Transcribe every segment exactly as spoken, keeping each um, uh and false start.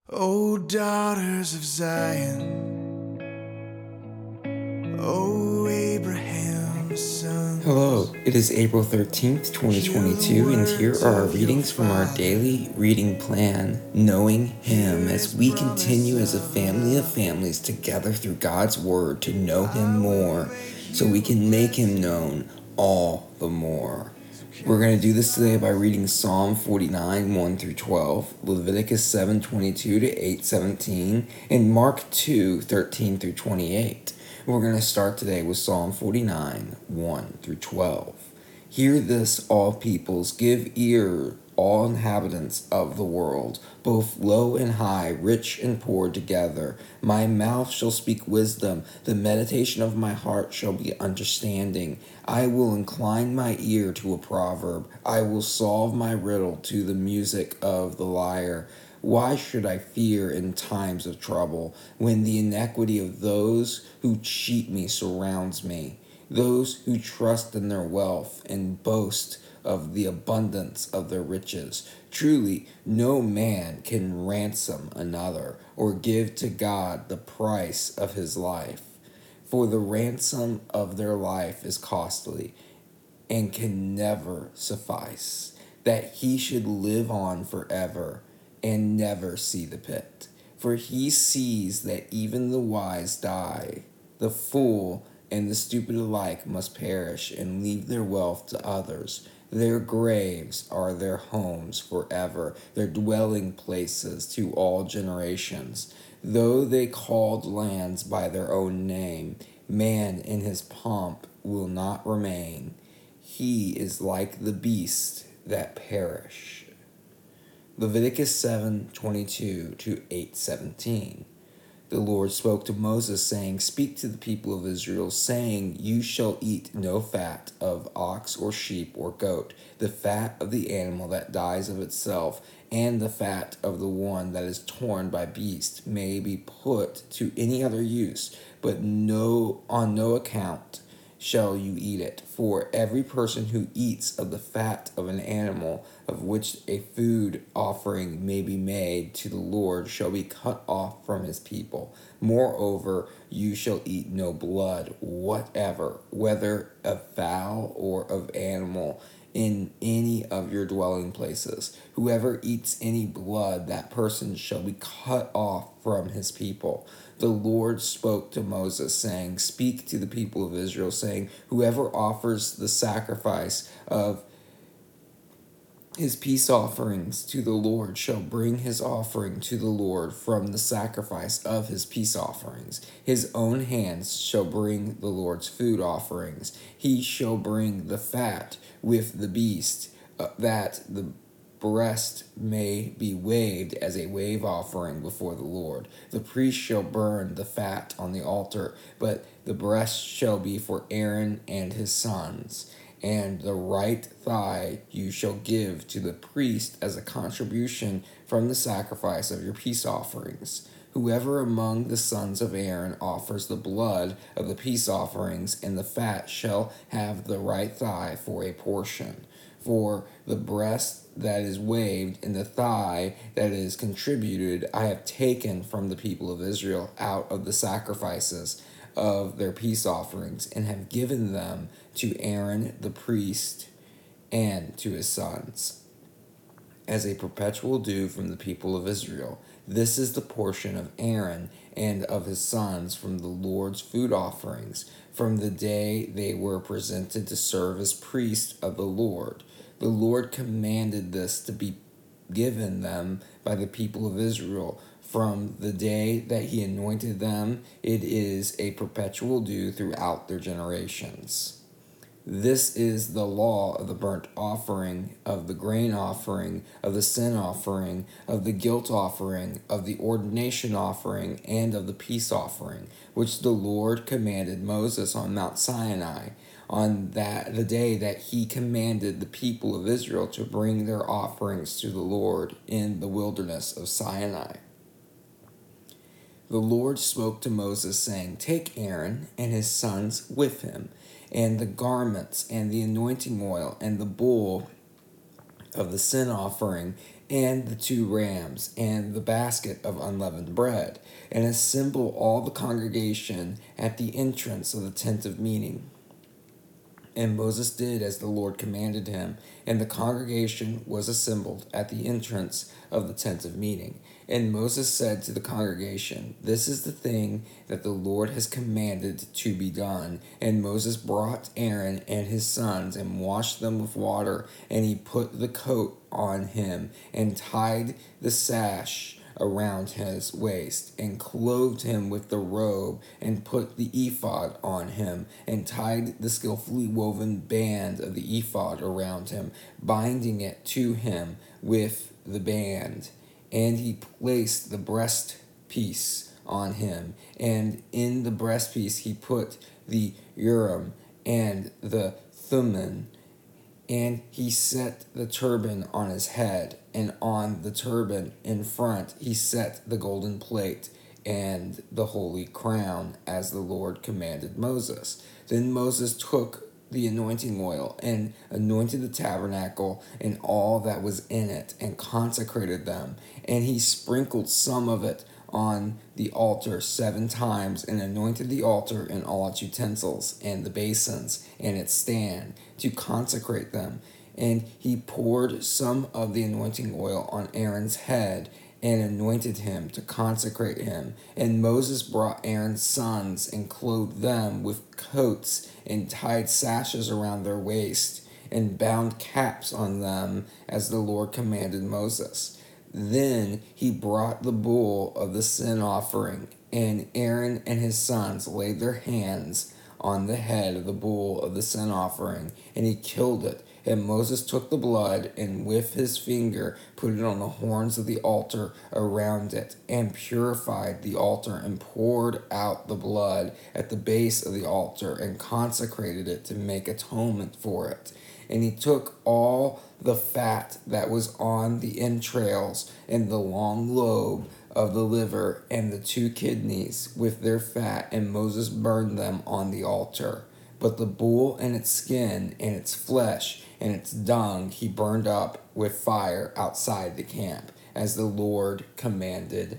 O daughters of Zion, O Abraham's son. Hello, it is April thirteenth, twenty twenty-two, and here are our readings from our daily reading plan, Knowing Him, as we continue as a family of families together through God's Word to know Him more, so we can make Him known all the more. We're going to do this today by reading Psalm forty-nine, one through twelve, Leviticus seven, twenty-two to eight, seventeen, and Mark two, thirteen through twenty-eight. We're going to start today with Psalm forty-nine, one through twelve. Hear this, all peoples, give ear, all inhabitants of the world, both low and high, rich and poor together. My mouth shall speak wisdom, the meditation of my heart shall be understanding. I will incline my ear to a proverb, I will solve my riddle to the music of the lyre. Why should I fear in times of trouble, when the iniquity of those who cheat me surrounds me, those who trust in their wealth and boast of the abundance of their riches? Truly, no man can ransom another or give to God the price of his life. For the ransom of their life is costly and can never suffice, that he should live on forever and never see the pit. For he sees that even the wise die. The fool and the stupid alike must perish and leave their wealth to others. Their graves are their homes forever, their dwelling places to all generations. Though they called lands by their own name, man in his pomp will not remain. He is like the beasts that perish. Leviticus seven, twenty-two to eight, seventeen. The Lord spoke to Moses, saying, Speak to the people of Israel, saying, You shall eat no fat of ox or sheep or goat, the fat of the animal that dies of itself, and the fat of the one that is torn by beast may be put to any other use, but no on no account shall you eat it. For every person who eats of the fat of an animal, of which a food offering may be made to the Lord, shall be cut off from his people. Moreover, you shall eat no blood whatever, whether of fowl or of animal, in any of your dwelling places. Whoever eats any blood, that person shall be cut off from his people. The Lord spoke to Moses, saying, Speak to the people of Israel, saying, Whoever offers the sacrifice of his peace offerings to the Lord shall bring his offering to the Lord from the sacrifice of his peace offerings. His own hands shall bring the Lord's food offerings. He shall bring the fat with the beast, uh, that the breast may be waved as a wave offering before the Lord. The priest shall burn the fat on the altar, but the breast shall be for Aaron and his sons. And the right thigh you shall give to the priest as a contribution from the sacrifice of your peace offerings. Whoever among the sons of Aaron offers the blood of the peace offerings and the fat shall have the right thigh for a portion. For the breast that is waved and the thigh that is contributed I have taken from the people of Israel out of the sacrifices of their peace offerings, and have given them to Aaron the priest and to his sons as a perpetual due from the people of Israel. This is the portion of Aaron and of his sons from the Lord's food offerings, from the day they were presented to serve as priests of the Lord. The Lord commanded this to be given them by the people of Israel. From the day that he anointed them, it is a perpetual due throughout their generations. This is the law of the burnt offering, of the grain offering, of the sin offering, of the guilt offering, of the ordination offering, and of the peace offering, which the Lord commanded Moses on Mount Sinai, on that the day that he commanded the people of Israel to bring their offerings to the Lord in the wilderness of Sinai. The Lord spoke to Moses, saying, Take Aaron and his sons with him, and the garments, and the anointing oil, and the bull of the sin offering, and the two rams, and the basket of unleavened bread, and assemble all the congregation at the entrance of the tent of meeting. And Moses did as the Lord commanded him, and the congregation was assembled at the entrance of the tent of meeting. And Moses said to the congregation, "This is the thing that the Lord has commanded to be done." And Moses brought Aaron and his sons and washed them with water, and he put the coat on him and tied the sash around his waist, and clothed him with the robe, and put the ephod on him, and tied the skillfully woven band of the ephod around him, binding it to him with the band. And he placed the breastpiece on him, and in the breastpiece he put the Urim and the Thummim. And he set the turban on his head, and on the turban in front he set the golden plate and the holy crown, as the Lord commanded Moses. Then Moses took the anointing oil and anointed the tabernacle and all that was in it, and consecrated them. And he sprinkled some of it on the altar seven times, and anointed the altar and all its utensils, and the basins and its stand, to consecrate them. And he poured some of the anointing oil on Aaron's head, and anointed him to consecrate him. And Moses brought Aaron's sons, and clothed them with coats, and tied sashes around their waist, and bound caps on them, as the Lord commanded Moses. Then he brought the bull of the sin offering, and Aaron and his sons laid their hands on the head of the bull of the sin offering, and he killed it. And Moses took the blood, and with his finger put it on the horns of the altar around it, and purified the altar, and poured out the blood at the base of the altar, and consecrated it to make atonement for it. And he took all the fat that was on the entrails, and the long lobe of the liver, and the two kidneys with their fat, and Moses burned them on the altar. But the bull and its skin, and its flesh, and its dung he burned up with fire outside the camp, as the Lord commanded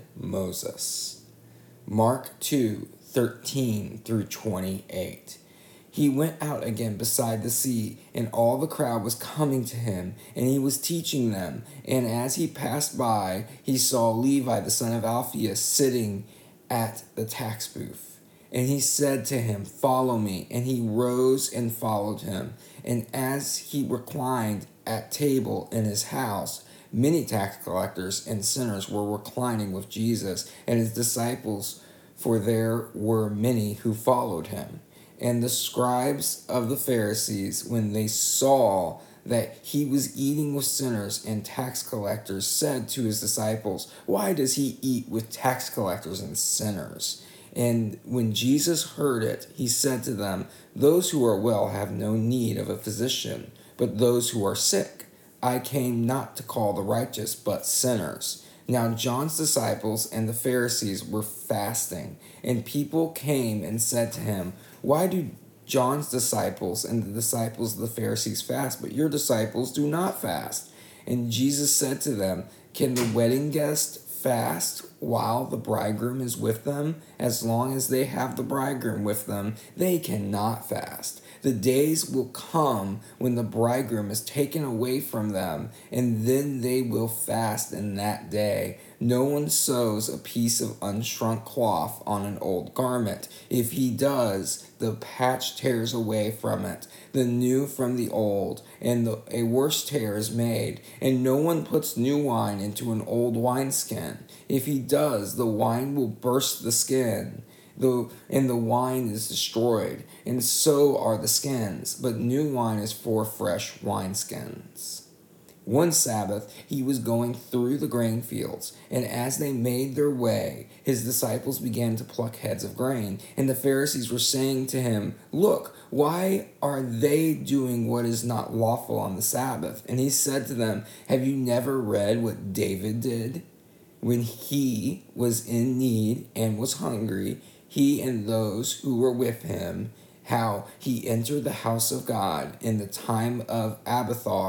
Moses. Mark two, thirteen through twenty-eight. He went out again beside the sea, and all the crowd was coming to him, and he was teaching them. And as he passed by, he saw Levi the son of Alphaeus sitting at the tax booth. And he said to him, "Follow me." And he rose and followed him. And as he reclined at table in his house, many tax collectors and sinners were reclining with Jesus and his disciples, for there were many who followed him. And the scribes of the Pharisees, when they saw that he was eating with sinners and tax collectors, said to his disciples, "Why does he eat with tax collectors and sinners?" And when Jesus heard it, he said to them, "Those who are well have no need of a physician, but those who are sick. I came not to call the righteous, but sinners." Now John's disciples and the Pharisees were fasting, and people came and said to him, "Why do John's disciples and the disciples of the Pharisees fast, but your disciples do not fast?" And Jesus said to them, "Can the wedding guest fast while the bridegroom is with them? As long as they have the bridegroom with them, they cannot fast. The days will come when the bridegroom is taken away from them, and then they will fast in that day. No one sews a piece of unshrunk cloth on an old garment. If he does, the patch tears away from it, the new from the old, and the, a worse tear is made. And no one puts new wine into an old wineskin. If he does, the wine will burst the skin, the, and the wine is destroyed, and so are the skins. But new wine is for fresh wineskins." One Sabbath he was going through the grain fields, and as they made their way, his disciples began to pluck heads of grain. And the Pharisees were saying to him, "Look, why are they doing what is not lawful on the Sabbath?" And he said to them, "Have you never read what David did? When he was in need and was hungry, he and those who were with him, how he entered the house of God in the time of Abiathar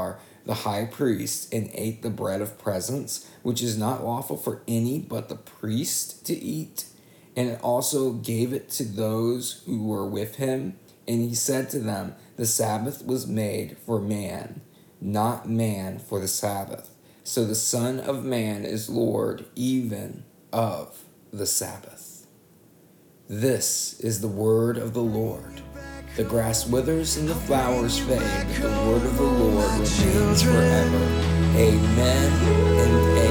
the high priest and ate the bread of presence, which is not lawful for any but the priest to eat, and it also gave it to those who were with him. And he said to them, the Sabbath was made for man, not man for the Sabbath. So the Son of Man is Lord even of the Sabbath. This is the word of the Lord. The grass withers and the flowers fade, but the word of the Lord remains forever. Amen and